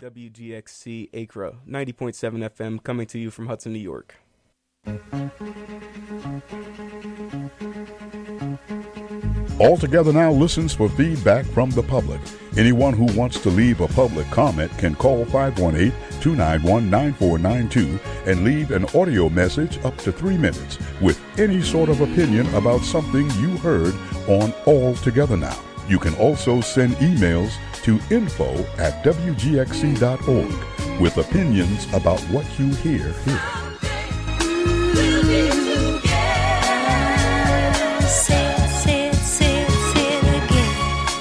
WGXC Acra, 90.7 FM, coming to you from Hudson, New York. All Together Now listens for feedback from the public. Anyone who wants to leave a public comment can call 518-291-9492 and leave an audio message up to 3 minutes with any sort of opinion about something you heard on All Together Now. You can also send emails to info@wgxc.org with opinions about what you hear here. We'll be together. Say it again.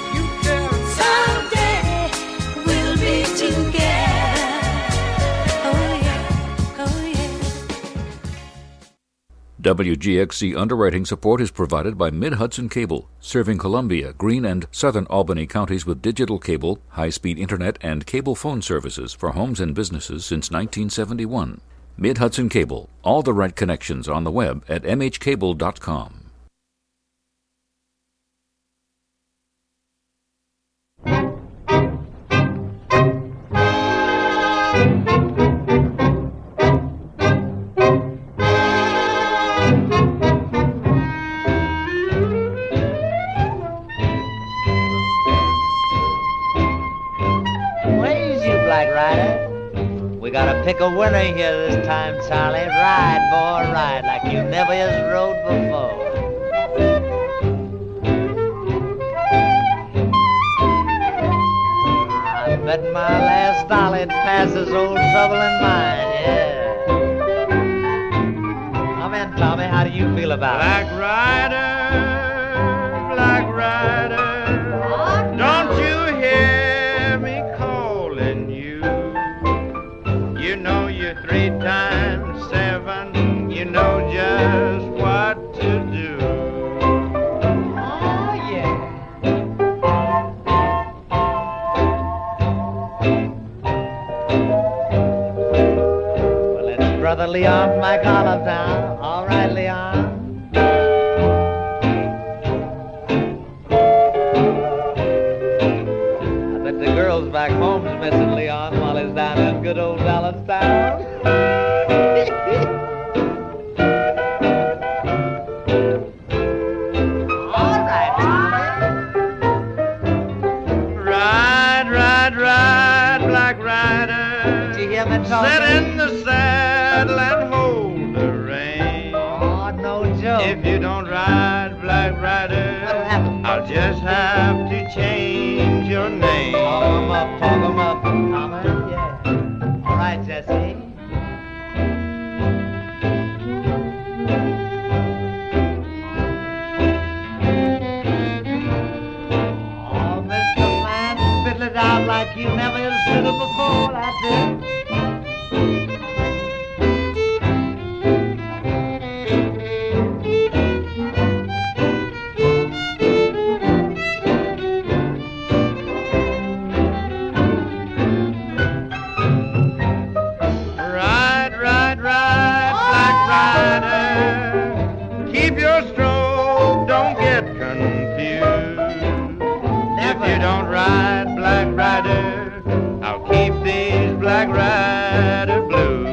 Someday we'll be together. Oh yeah. WGXC underwriting support is provided by Mid-Hudson Cable, serving Columbia, Greene, and southern Albany counties with digital cable, high-speed internet, and cable phone services for homes and businesses since 1971. Mid-Hudson Cable, all the right connections on the web at mhcable.com. Gotta pick a winner here this time, Charlie. Ride, boy, ride like you never has rode before. I bet my last dollar passes old trouble in mine, yeah. Come in, Tommy, how do you feel about Black it? Black Rider, don't you hear me calling you? You know you're 3 times 7, you know just what to do. Oh, yeah. Well, it's Brother Leon from my collar town. All right, Leon. I bet the girls back home's missing Leon while he's down in good old Dallas town. All right, Ride, Black Rider. did you hear me talking? Sit in the saddle and hold the rein. Oh, no joke. If you don't ride, Black Rider, What'll happen? I'll just have to change your name. Talk 'em up, Tommy. Yeah. All right, Jesse. Oh, Mr. Man, fiddle it out like you never has fiddled before. That's it. Ride, Black Rider. Keep your stroke, don't get confused. Never. If you don't ride, Black Rider, I'll keep these Black Rider blues.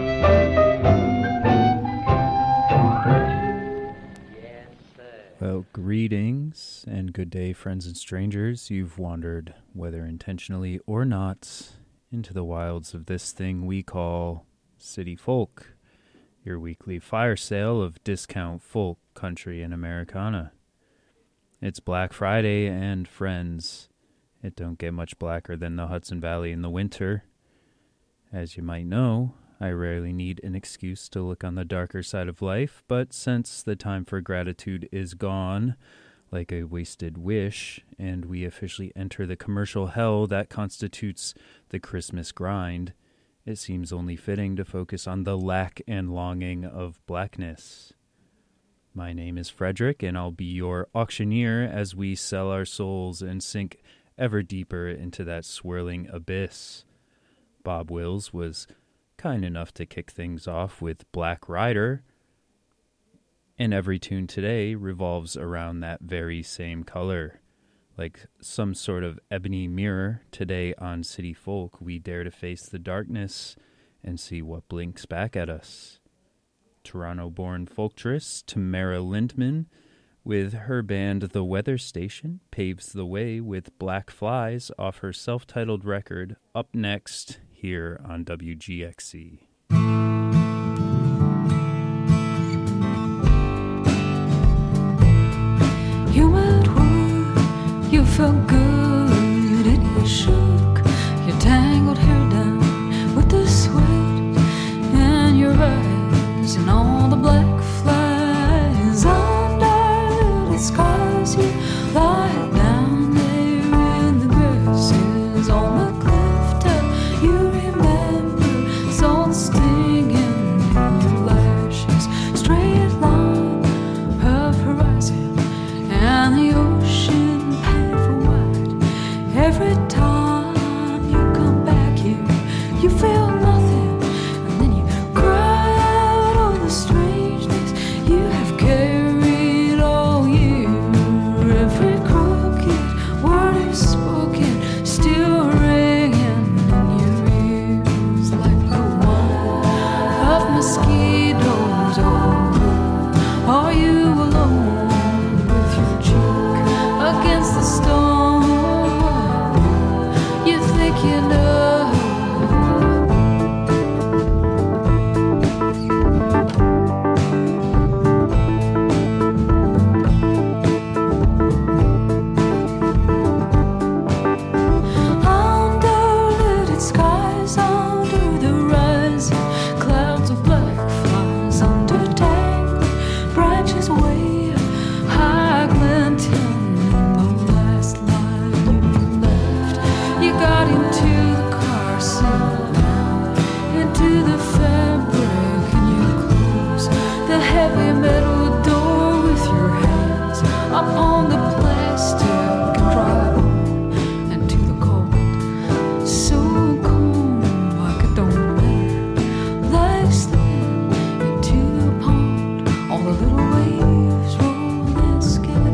Yes, sir. Well, greetings and good day, friends and strangers. You've wandered, whether intentionally or not, into the wilds of this thing we call City Folk, your weekly fire sale of discount folk, country, and Americana. It's Black Friday, and friends, it don't get much blacker than the Hudson Valley in the winter. As you might know, I rarely need an excuse to look on the darker side of life, but since the time for gratitude is gone, like a wasted wish, and we officially enter the commercial hell that constitutes the Christmas grind, it seems only fitting to focus on the lack and longing of blackness. My name is Frederick, and I'll be your auctioneer as we sell our souls and sink ever deeper into that swirling abyss. Bob Wills was kind enough to kick things off with Black Rider, and every tune today revolves around that very same color. Like some sort of ebony mirror, today on City Folk, we dare to face the darkness and see what blinks back at us. Toronto-born folktress Tamara Lindman, with her band The Weather Station, paves the way with Black Flies off her self-titled record, up next here on WGXC. You went word, you felt good, and you shook your tangled hair down with the sweat in your eyes, and all the black flies under the skies. You lie down there in the grasses on the cliff top. You remember salt stinging in your lashes, straight line of horizon, and the ocean painful white. Every time you come back here, you feel nothing, and then you cry out all the strangeness you have carried all year. Every crooked word is spoken, still ringing in your ears like the one of mosquitoes. Oh, are you alone with your cheek against the stone? You think you know. Under lit skies, under the rising clouds of black flies, under dangling branches way high, glinting in the last line you left. You got into the car seat, into the fabric, and you close the heavy metal door with your hands upon the plastic and drive on into the cold. So cold, like it don't matter. Like slipping into the pond, all the little waves roll and scatter.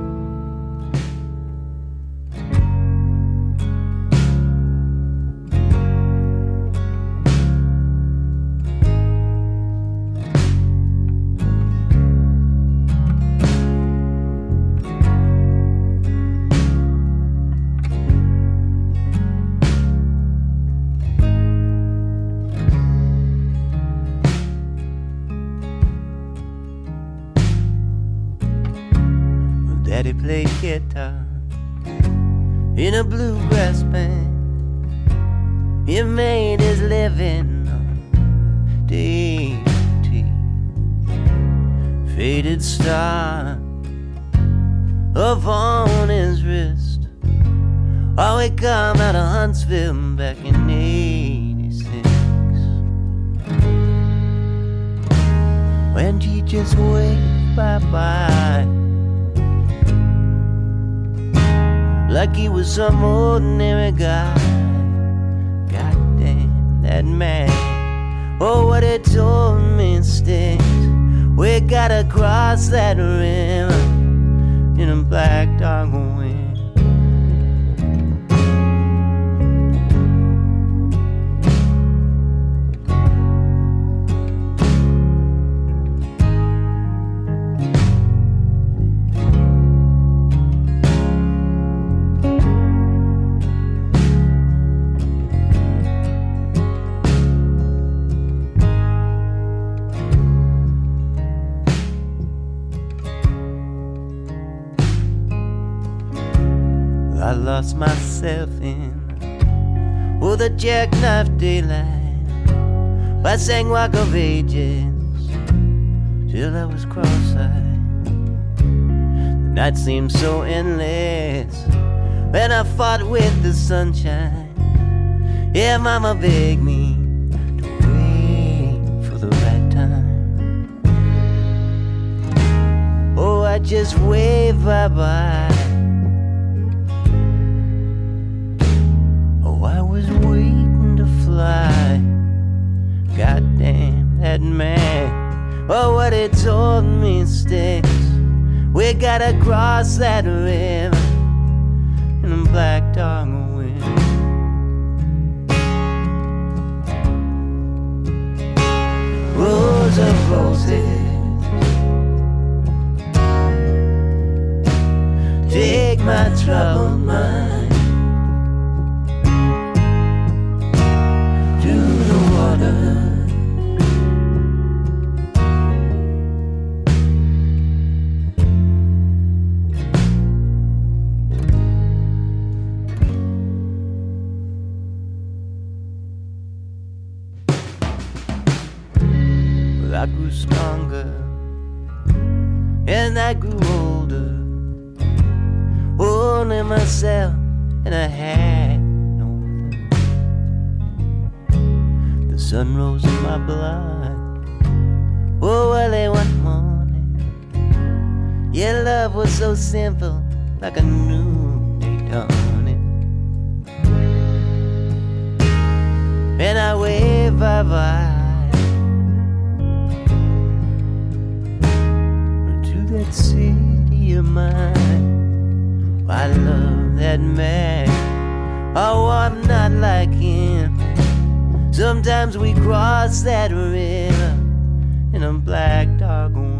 Daddy played guitar in a bluegrass band. He made his living on dainty faded star up on his wrist. Oh, he come out of Huntsville back in '86 when he just waved bye-bye like he was some ordinary guy. God damn, that man. Oh, what he told me stings. We gotta cross that river in a black dog wind. I lost myself in the jackknife daylight. I sang Rock of Ages till I was cross-eyed. The night seemed so endless when I fought with the sunshine. Yeah, Mama begged me to wait for the right time. Oh, I just waved bye-bye. I was waiting to fly. God damn that man. Oh, what he told me sticks. We gotta cross that river in the black dark wind. Rows of roses, take my troubled mind to the water. I grew stronger and I grew older, only myself and I had no other. The sun rose in my blood, oh early one morning. Your love was so simple, like a noonday dawning. And I wave bye-bye that city of mine. I love that man. Oh, I'm not like him. Sometimes we cross that river in a black dark wind.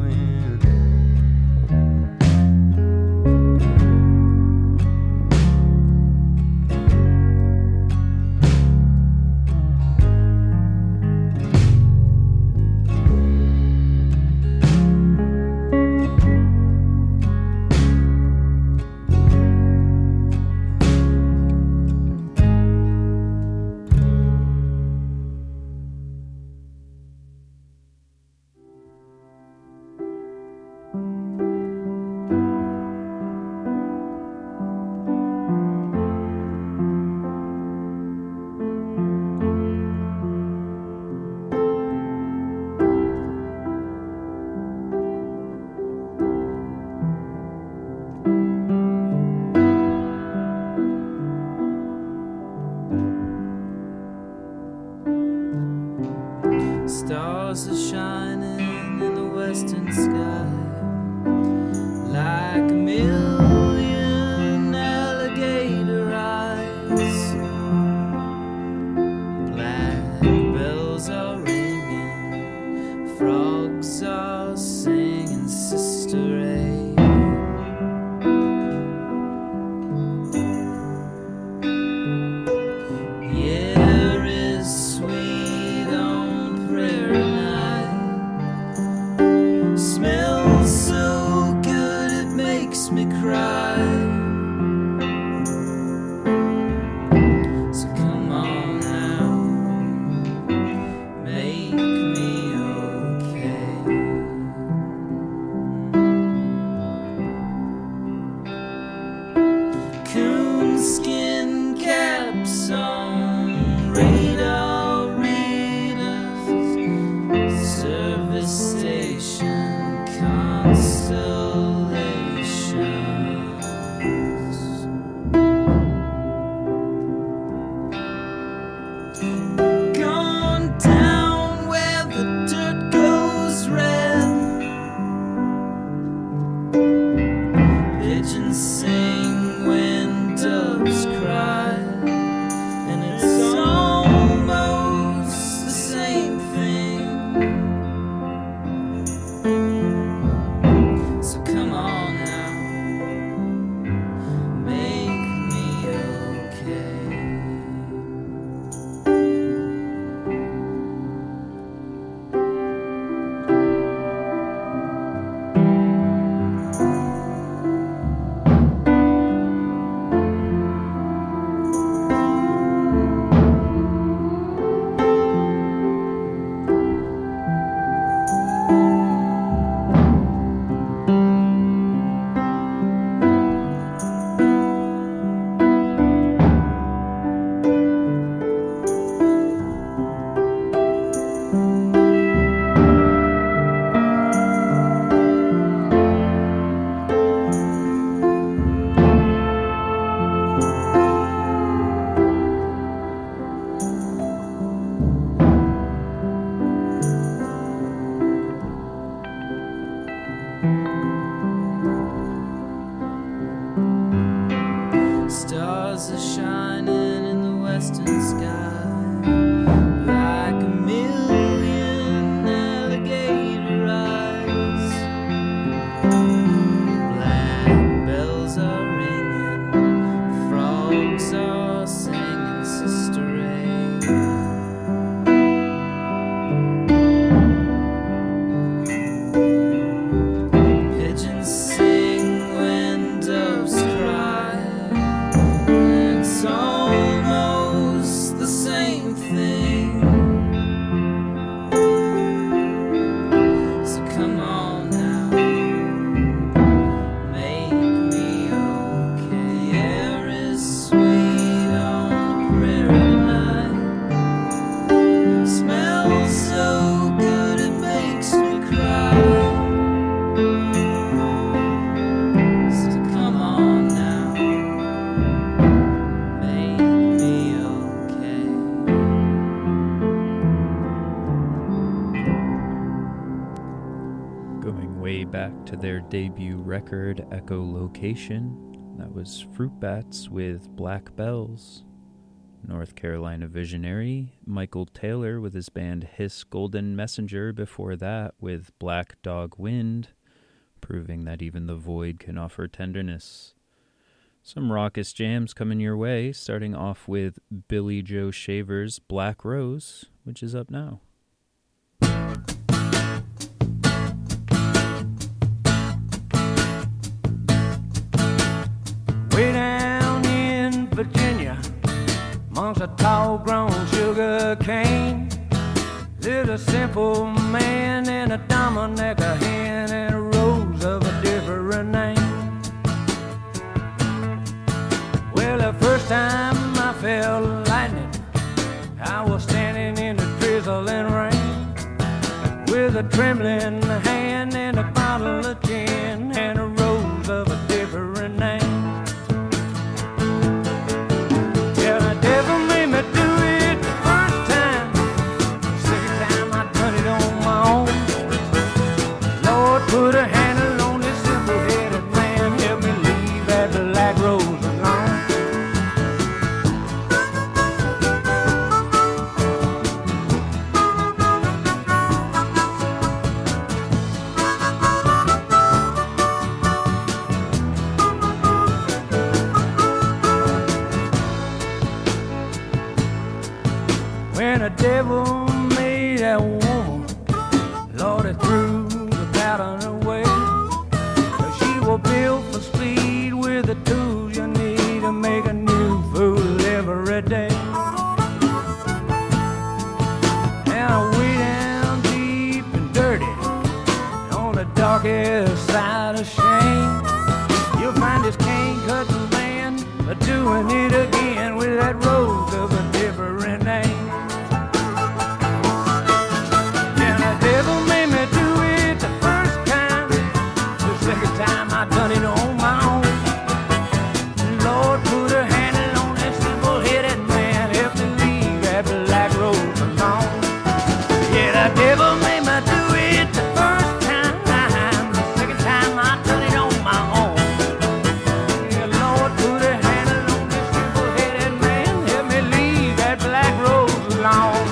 Stars are shining in the western sky like a million alligator eyes. Black bells are ringing, frogs are singing, Sister A. Air is sweet on prairie night. Smells so good it makes me cry. So come on now, make me okay. Coonskin caps on radar readers, service station constellations. Gone down where the dirt goes red. Pigeons sing when doves cry, and it's almost the same thing. So come on now, make me okay. Going way back to their debut record, Echolocation, that was Fruit Bats with Black Bells. North Carolina visionary Michael Taylor with his band Hiss Golden Messenger before that with Black Dog Wind, proving that even the void can offer tenderness. Some raucous jams coming your way, starting off with Billy Joe Shaver's Black Rose, which is up now. Way down in Virginia, amongst a tall-grown sugar cane, lived a simple man and a dominic, a hen and a rose of a different name. Well, the first time I felt lightning, I was standing in the drizzling rain, with a trembling hand and a bottle of gin and a rose of a different name. Put a handle on this simple-headed man, help me leave that black rose alone. When the devil made that woman, Lord, it threw pattern away, 'cause she was built for speed with the tools you need to make a new fool every day. And way down deep and dirty, on the darkest side of shame, you'll find this cane-cutting man doing it again with that rose of a different name. And the devil made me do it the first time, the second time I done it on my own. Lord, put a handle on that simple-headed man, help me leave that black rose alone. Yeah, the devil made me do it the first time, the second time I done it on my own. Yeah, Lord, put a handle on that simple-headed man, help me leave that black rose alone.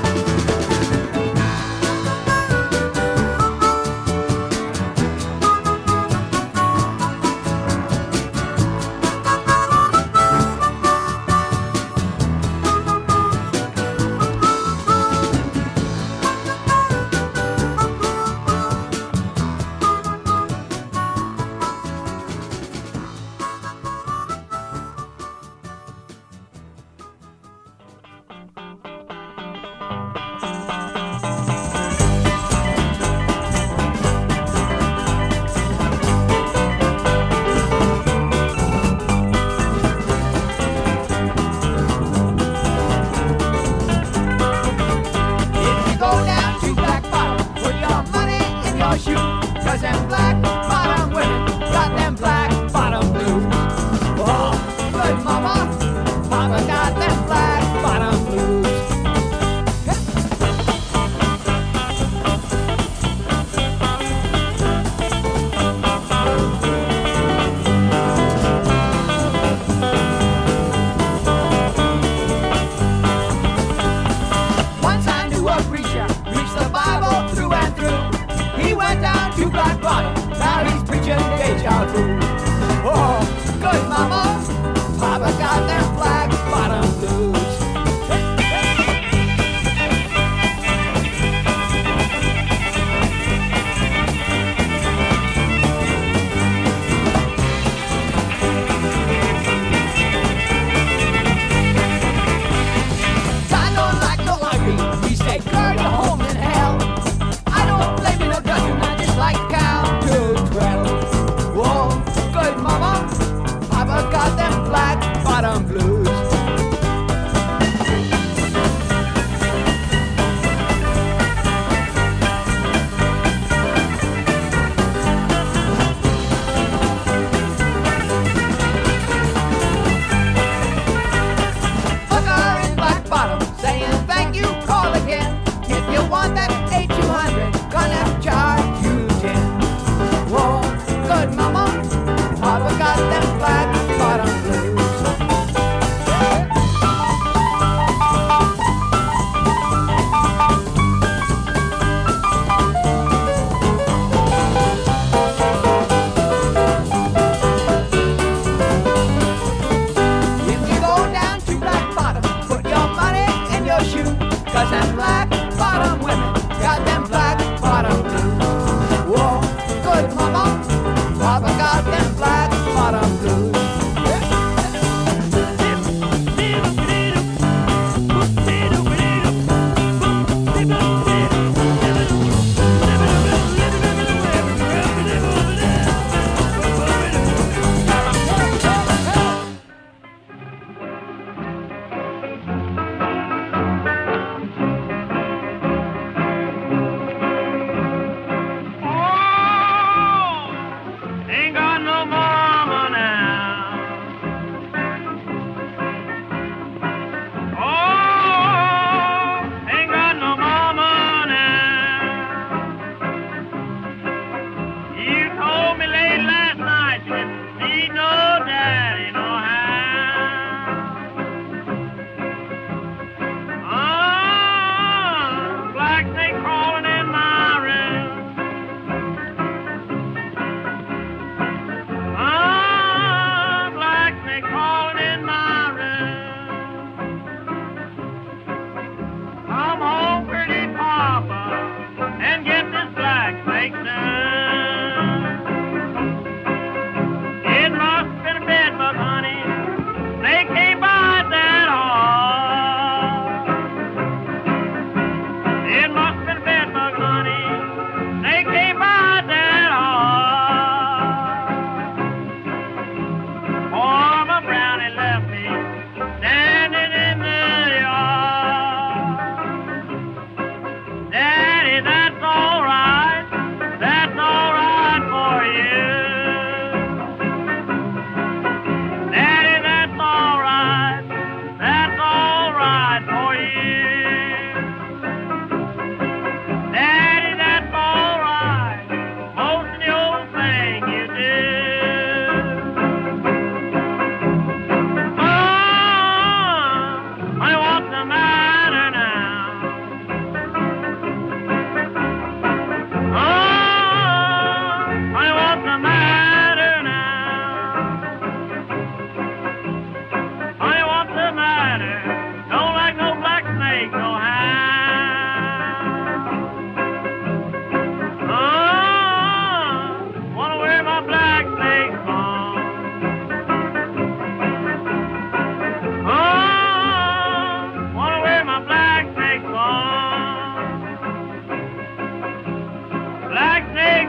He went down to Black Bottom, now he's preaching deja vu.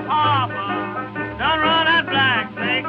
harbor done run that Black Snake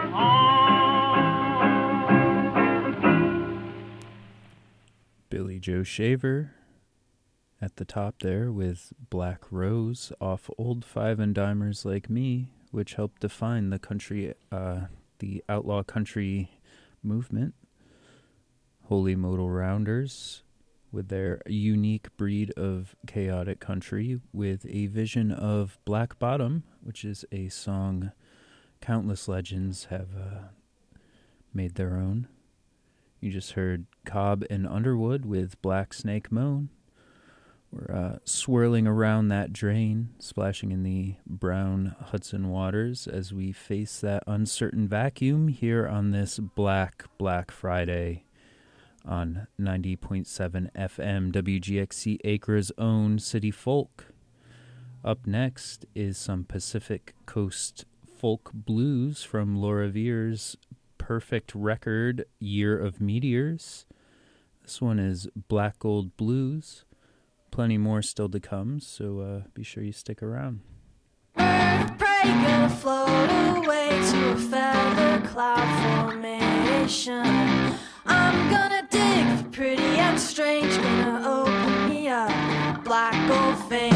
home. Billy Joe Shaver at the top there with Black Rose off Old Five and Dimers Like Me, which helped define the country, the outlaw country movement. Holy Modal Rounders with their unique breed of chaotic country with a vision of Black Bottom, which is a song countless legends have made their own. You just heard Cobb and Underwood with Black Snake Moan. We're swirling around that drain, splashing in the brown Hudson waters as we face that uncertain vacuum here on this Black Friday on 90.7 FM WGXC Acre's own City Folk. Up next is some Pacific Coast folk blues from Laura Veer's perfect record, Year of Meteors. This one is Black Gold Blues. Plenty more still to come, so be sure you stick around. Earth prey gonna float away to a feather cloud formation. I'm gonna dig for pretty and strange, gonna open me up black gold vein.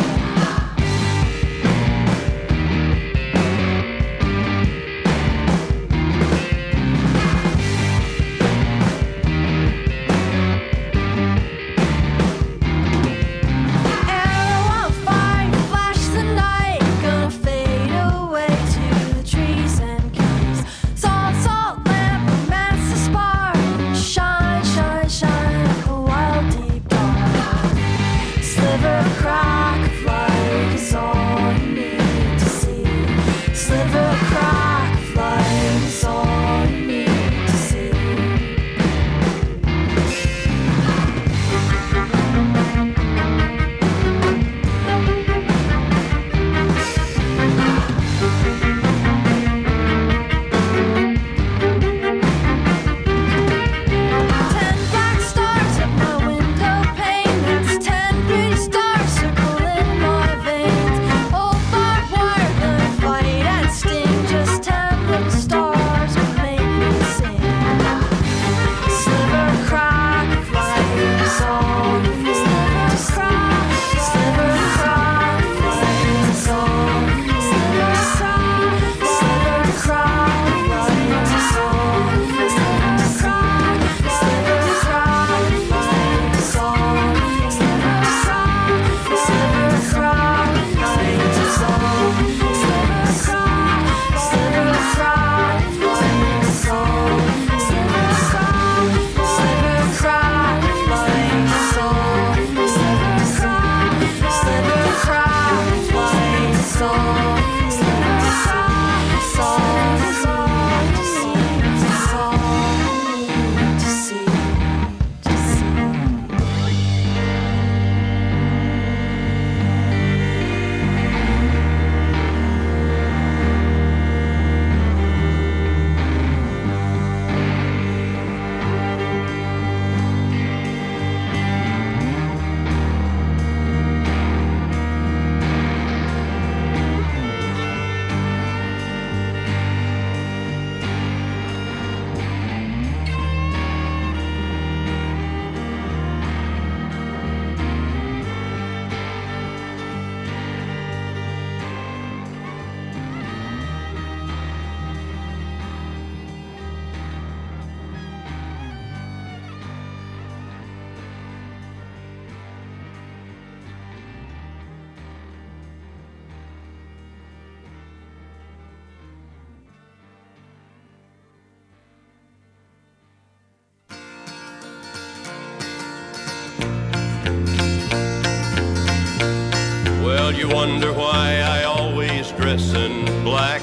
You wonder why I always dress in black,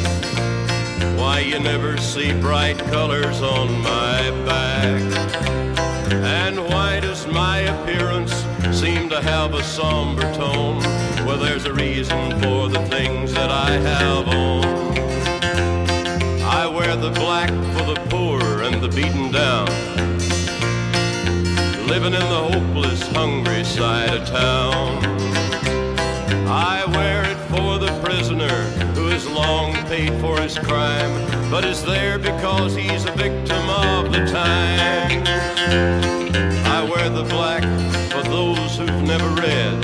why you never see bright colors on my back, and why does my appearance seem to have a somber tone? Well, there's a reason for the things that I have on. I wear the black for the poor and the beaten down, living in the hopeless, hungry side of town. I wear it for the prisoner who is paid for his crime, but is there because he's a victim of the time. I wear the black for those who've never read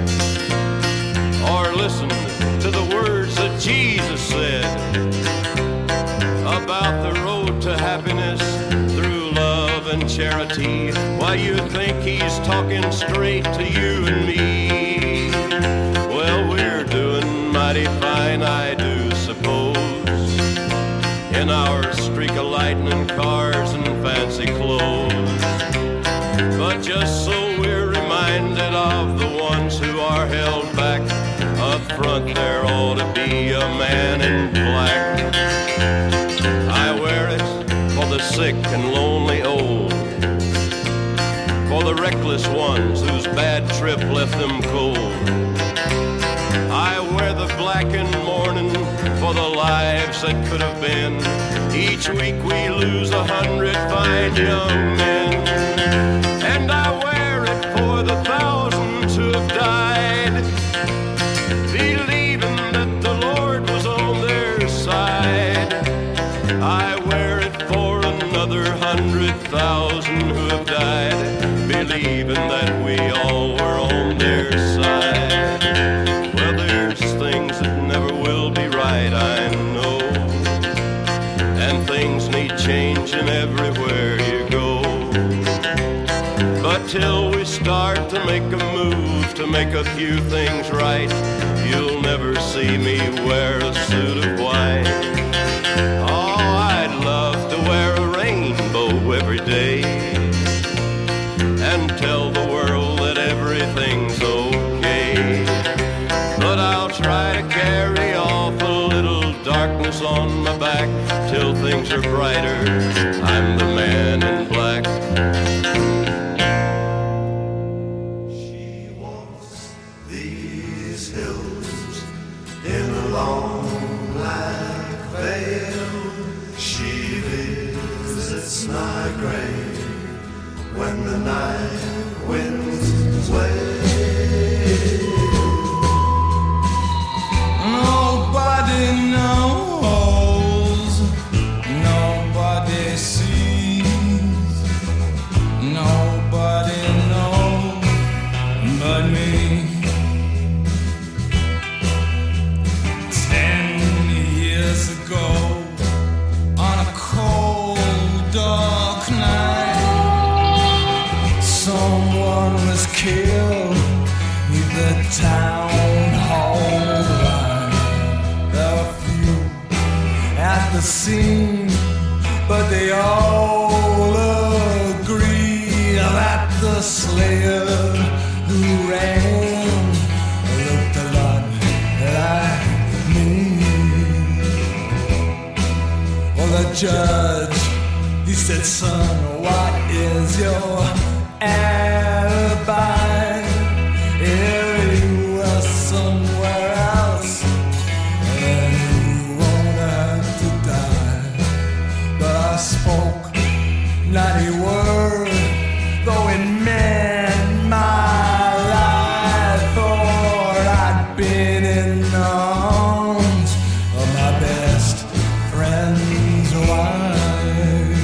or listened to the words that Jesus said about the road to happiness through love and charity. Why, you think he's talking straight to you and me? Well, we're doing mighty fine, I do suppose, in our streak of lightning cars and fancy clothes. But just so we're reminded of the ones who are held back, up front there ought to be a man in black. I wear it for the sick and lonely old, for the reckless ones whose bad trip left them cold. I wear the black in mourning for the lives that could have been. Each week we lose 100 fine young men. And I wear it for the thousands who have died, believing that the Lord was on their side. I wear it for another 100,000 who have died, believing that we all were on their side. Well, there's things that never will be right, I know, and things need changing everywhere you go. But till we start to make a move to make a few things right, you'll never see me wear a suit of white. Oh, I'd love to wear a rainbow every day and tell the world that everything's okay. But I'll try to carry off a little darkness on my back till things are brighter. I'm the man in black. She walks these hills in a long black veil. She visits my grave when the night winds wail. Nobody knows, nobody sees, nobody knows but me. 10 years ago, on a cold, dark night, someone was killed in the town hall line. There were few at the scene, but they all agree that the slayer who ran looked a lot like me. Well, the judge, he said, son, what is your alibi? If you were somewhere else, then you won't have to die. But I spoke not a word, though it meant my life, for I'd been in the arms of my best friend's wife.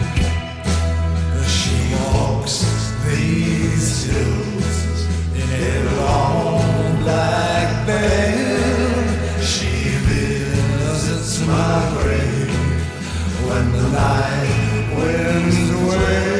She walks these hills in a long black veil. She visits my grave when the night winds wail.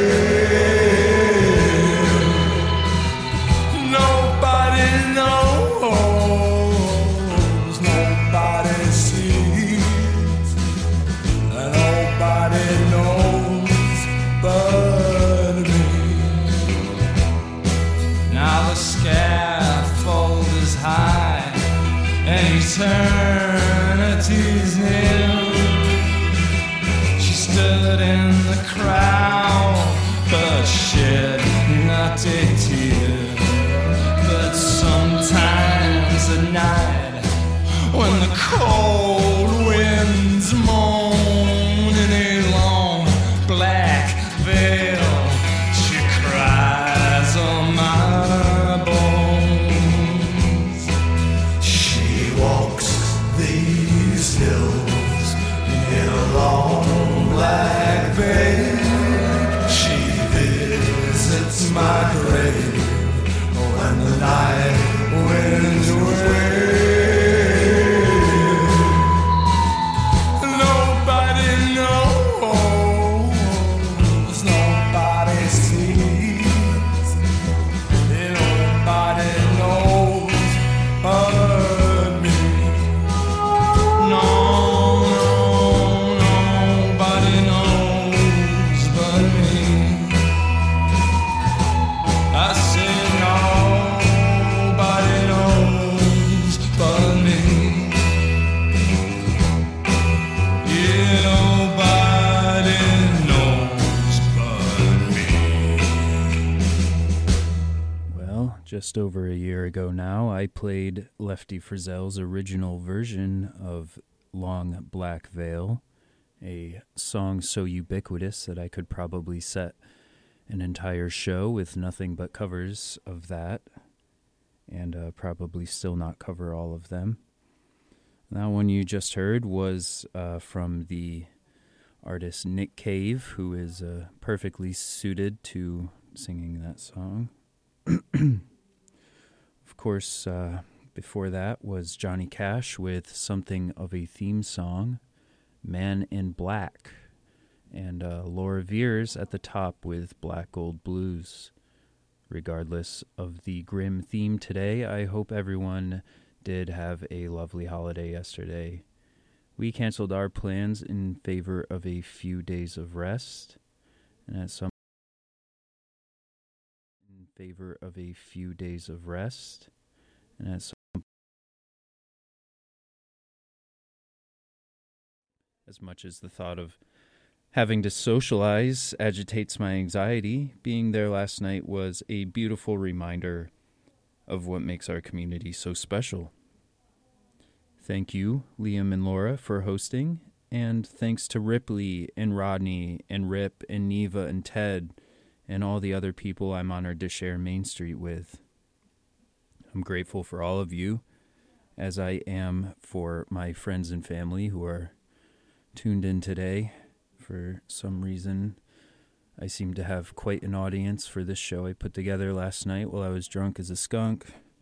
Nobody knows, nobody sees, and nobody knows but me. Now the scaffold is high and eternity's near. She stood in the crowd, but shed not a tear. But sometimes at night, when the cold winds moan in a long black veil, she cries on my bones. She walks these these hills in a long black veil. She visits my grave when the night winds away. Nobody knows, nobody sees, nobody knows but me. No, nobody knows but me. I say nobody knows but me. Yeah, nobody knows but me. Well, just over a year ago now, I played Lefty Frizzell's original version of Long Black Veil, a song so ubiquitous that I could probably set an entire show with nothing but covers of that, and probably still not cover all of them. That one you just heard was from the artist Nick Cave, who is perfectly suited to singing that song. Of course, before that was Johnny Cash with something of a theme song, Man in Black, and Laura Veers at the top with Black Gold Blues. Regardless of the grim theme today, I hope everyone did have a lovely holiday yesterday. We canceled our plans in favor of a few days of rest, and at some as much as the thought of having to socialize agitates my anxiety, being there last night was a beautiful reminder of what makes our community so special. Thank you, Liam and Laura, for hosting, and thanks to Ripley and Rodney and Rip and Neva and Ted and all the other people I'm honored to share Main Street with. I'm grateful for all of you, as I am for my friends and family who are tuned in today. For some reason, I seem to have quite an audience for this show I put together last night while I was drunk as a skunk.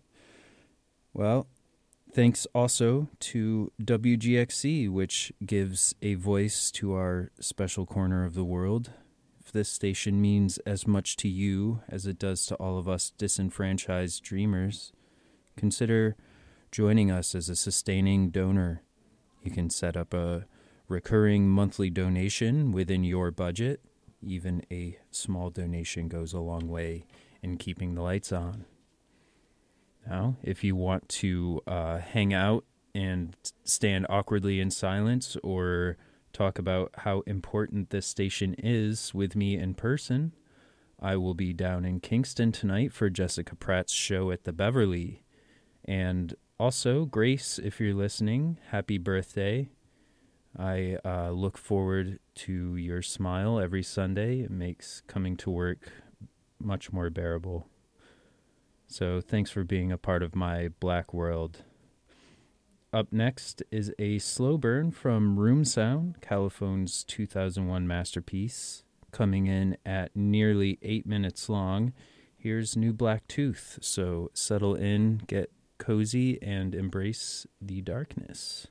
Well, thanks also to WGXC, which gives a voice to our special corner of the world. If this station means as much to you as it does to all of us disenfranchised dreamers, consider joining us as a sustaining donor. You can set up a recurring monthly donation within your budget. Even a small donation goes a long way in keeping the lights on. Now, if you want to hang out and stand awkwardly in silence or talk about how important this station is with me in person, I will be down in Kingston tonight for Jessica Pratt's show at the Beverly. And also, Grace, if you're listening, happy birthday. I look forward to your smile every Sunday. It makes coming to work much more bearable. So thanks for being a part of my black world. Up next is a slow burn from Room Sound, Caliphone's 2001 masterpiece. Coming in at nearly 8 minutes long, here's New Black Tooth. So settle in, get cozy, and embrace the darkness.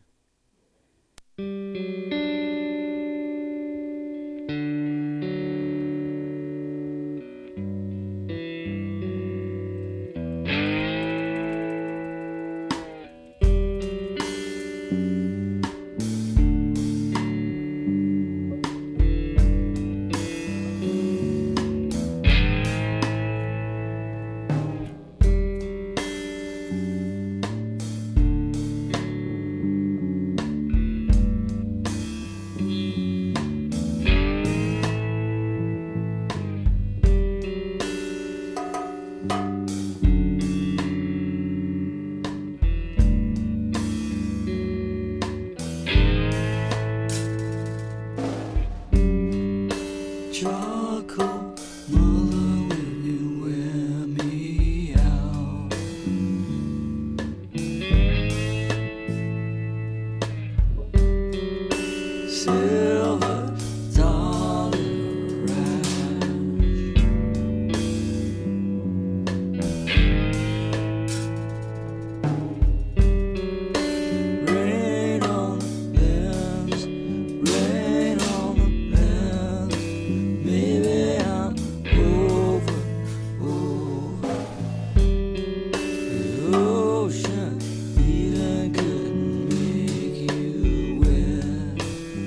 silver dollar rain on the lands, rain on the lands. Maybe I'm over the ocean. Even couldn't make you wet.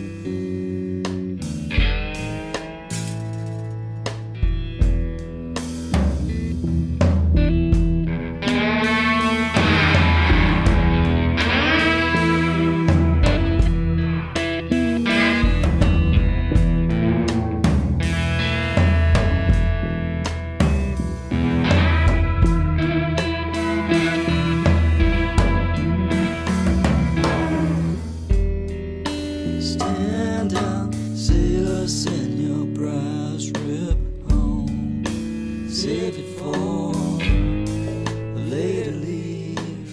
Stand down, sailor, send your brass rib home. Save it for a later leave.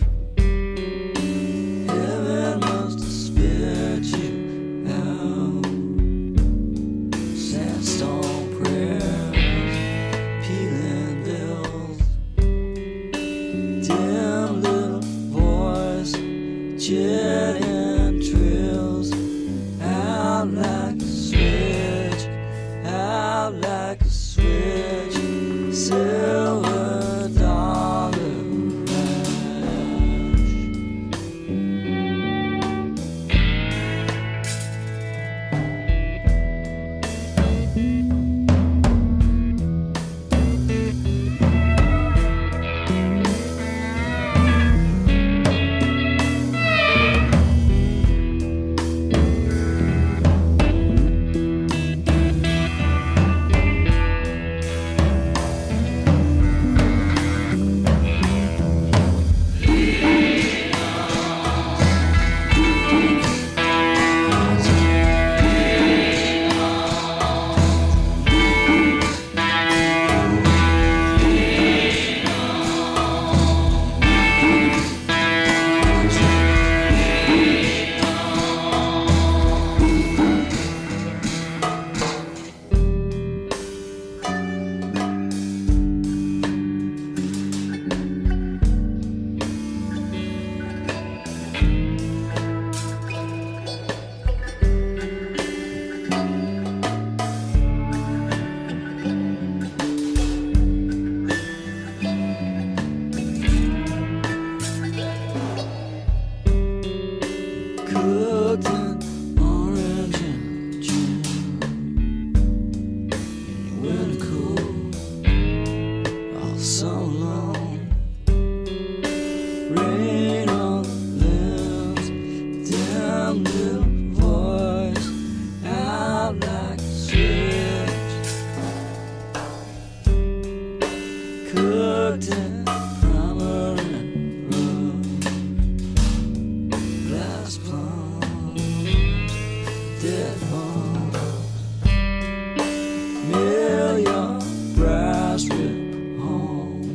Heaven must have spit you out. Sandstone prayers, pealing bells. Dim little voice, jetting trills. Out like a switch, out like a switch. Silver dollar rush. Cooked in orange and gin. Winter cool all summer long. Rain on the limbs, damn little voice, out like a switch. Cooked in primer and rouge. Glass plums, dead bones, million brass rib home.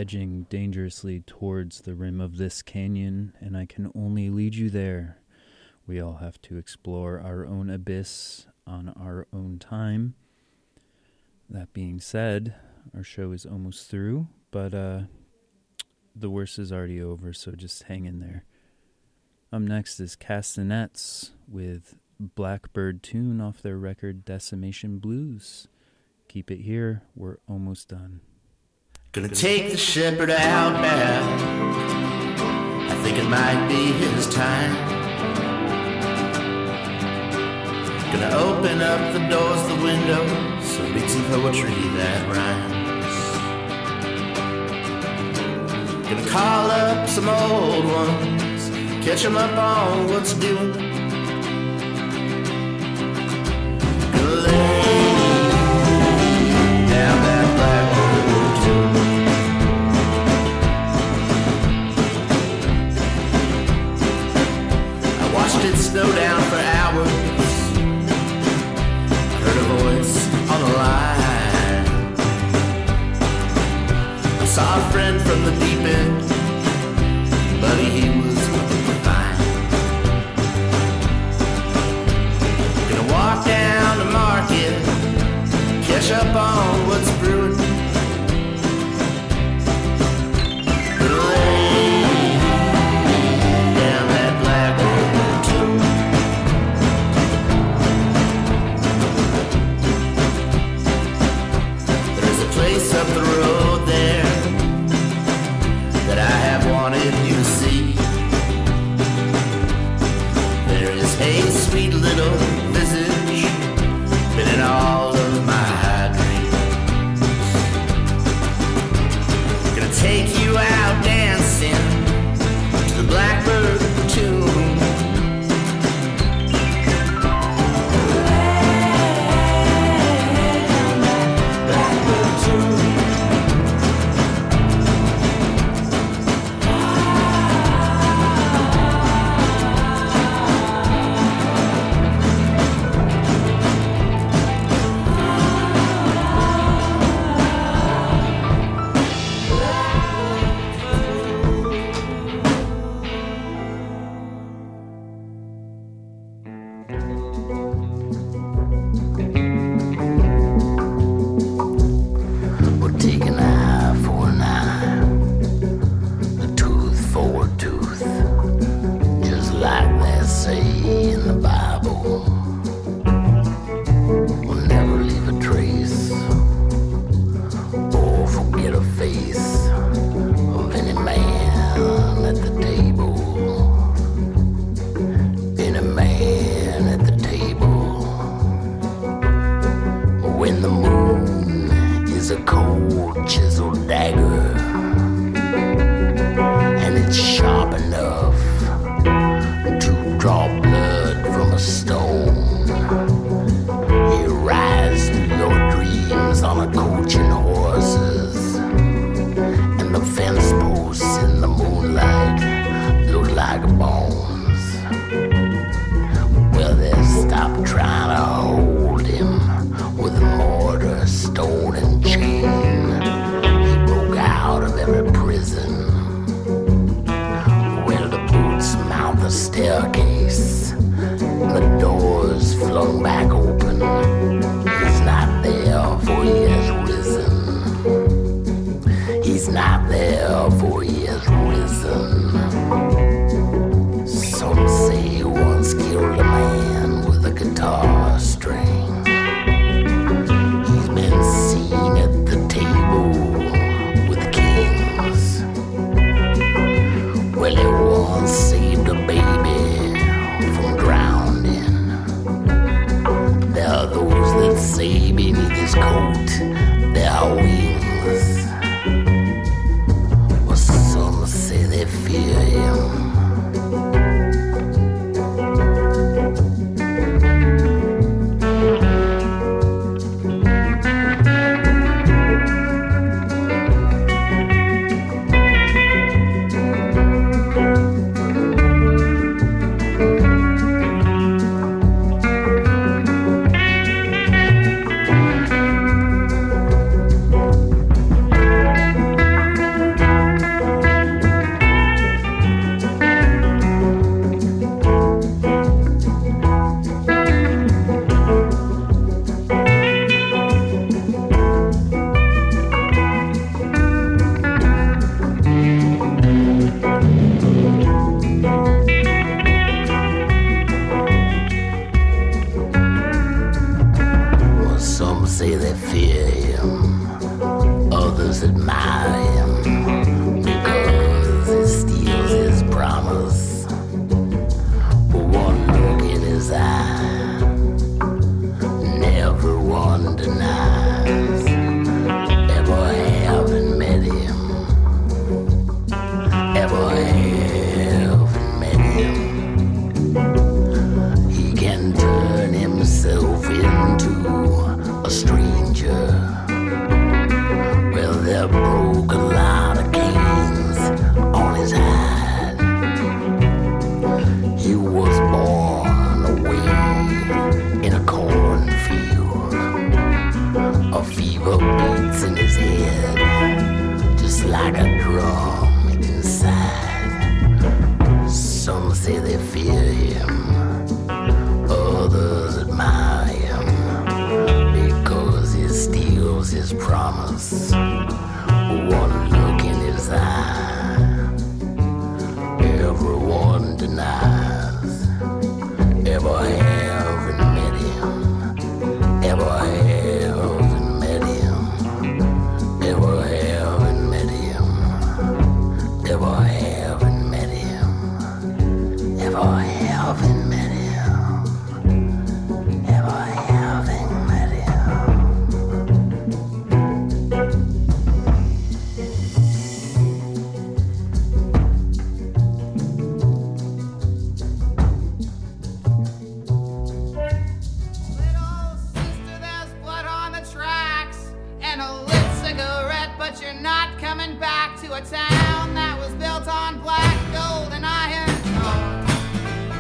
edging dangerously towards the rim of this canyon, and I can only lead you there. We all have to explore our own abyss on our own time. That being said, our show is almost through, but the worst is already over, so just hang in there. Up next is Castanets with Blackbird Tune off their record Decimation Blues. Keep it here, we're almost done. Gonna take the shepherd out back. I think it might be his time. Gonna open up the doors, the windows, so read some poetry that rhymes. Gonna call up some old ones, catch them up on what's doing. Gonna lay down that blackbird tune. I watched it snow down for hours. Heard a voice on the line. I saw a friend from the deep end, buddy, he was fine. Gonna walk down to market, catch up on what's brewing. Gonna lay down that blackbird tune. There's a place up the road there that I have wanted you to see. There is a sweet little visage been in all of my dreams. Gonna take you out dancing to the blackbird tune. Blackbird tune. We'll take an eye for an eye, a tooth for a tooth, just like they say in the Bible. We'll never leave a trace or forget a face of any man at the table. Any man at the table. When the moon is a cold chiseled dagger, and it's sharp enough to draw blood from a stone. You rise through your dreams on a coach and horses, and the fence posts in the moonlight look like bones. Well, they stopped trying to hold him with mortar, stone, and chain. He broke out of every prison where the boots mount the staircase, the doors flung back open. He's not there, for he has risen. He's not there, for he has risen. Some say he once killed a man with a guitar string. He's been seen at the table with kings. Well, he once saved a baby from drowning. There are those that say beneath his coat there are wings. Well, some say they fear him. admire him because he steals his promise. One look in his eye, never one denies. Ever haven't met him, ever haven't met him. He can turn himself into a stranger. Well, there broke a lot of canes on his hide. He was born away in a cornfield. A fever beats in his head, just like a drum inside. Some say they fear him, others admire him because he steals his promise. One look in his eye, everyone denies. Ever haven't met him, ever haven't met him, ever haven't met him, ever haven't met him, ever haven't met him, ever haven't met him. Blood on the tracks and a lit cigarette, but you're not coming back to a town that was built on black gold and iron ore.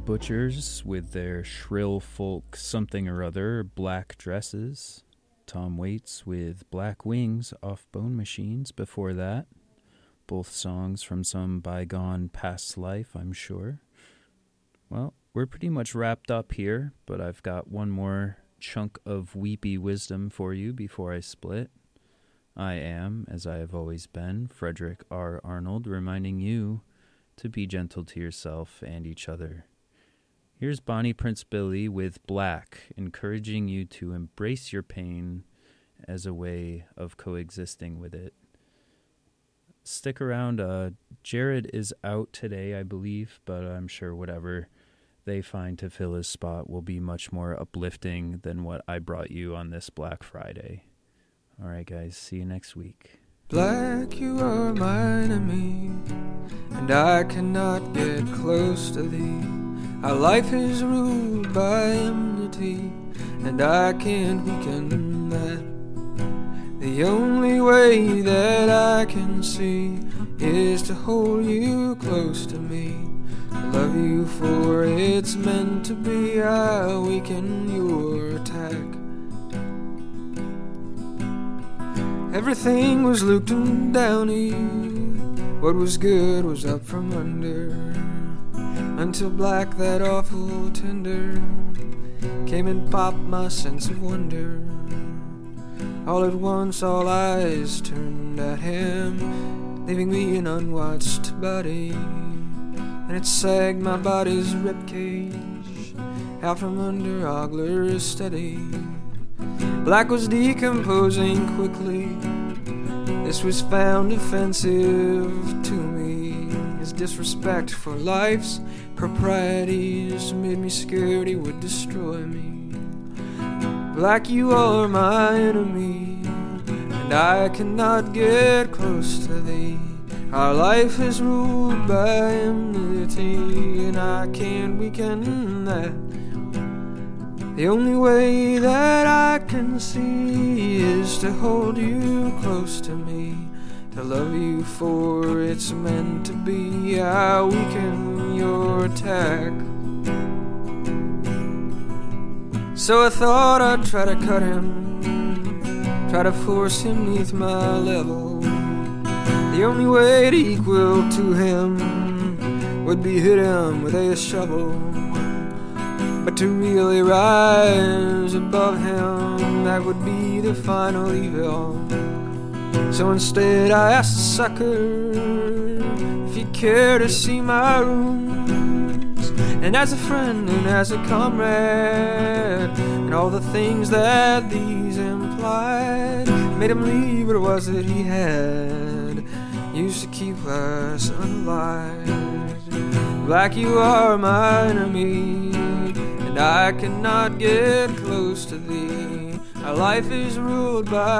Butchers with their shrill folk something or other, Black Dresses. Tom Waits with Black Wings off Bone Machines before that. Both songs from some bygone past life, I'm sure. Well, we're pretty much wrapped up here, but I've got one more chunk of weepy wisdom for you before I split. I am, as I have always been, Frederick R. Arnold, reminding you to be gentle to yourself and each other. Here's Bonnie Prince Billy with Black, encouraging you to embrace your pain as a way of coexisting with it. Stick around. Jared is out today, I believe, but I'm sure whatever they find to fill his spot will be much more uplifting than what I brought you on this Black Friday. All right, guys, see you next week. Black, you are my enemy, and I cannot get close to thee. Our life is ruled by enmity, and I can't weaken that. The only way that I can see is to hold you close to me. I love you for it's meant to be. I weaken your attack. Everything was looped and downy. What was good was up from under, until black, that awful tender, came and popped my sense of wonder. All at once all eyes turned at him, leaving me an unwatched body, and it sagged my body's ribcage out from under Ogler's steady. Black was decomposing quickly. This was found offensive to me. His disrespect for life's proprieties made me scared he would destroy me. Black, you are my enemy, and I cannot get close to thee. Our life is ruled by enmity, and I can't weaken that. The only way that I can see is to hold you close to me, to love you for it's meant to be. I weaken your attack. So I thought I'd try to cut him, try to force him neath my level. The only way to equal to him would be hit him with a shovel. But to really rise above him, that would be the final evil. So instead I asked the sucker if he'd care to see my rooms, and as a friend and as a comrade, and all the things that these implied, made him leave what it was that he had used to keep us unalive. Black, you are my enemy, and I cannot get close to thee. Our life is ruled by